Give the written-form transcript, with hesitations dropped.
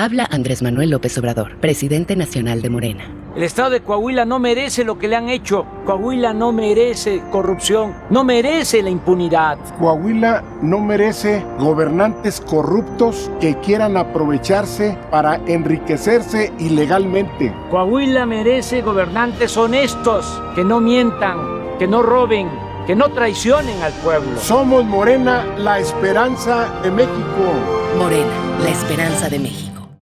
Habla Andrés Manuel López Obrador, presidente nacional de Morena. El estado de Coahuila no merece lo que le han hecho. Coahuila no merece corrupción, no merece la impunidad. Coahuila no merece gobernantes corruptos que quieran aprovecharse para enriquecerse ilegalmente. Coahuila merece gobernantes honestos, que no mientan, que no roben, que no traicionen al pueblo. Somos Morena, la esperanza de México. Morena, la esperanza de México.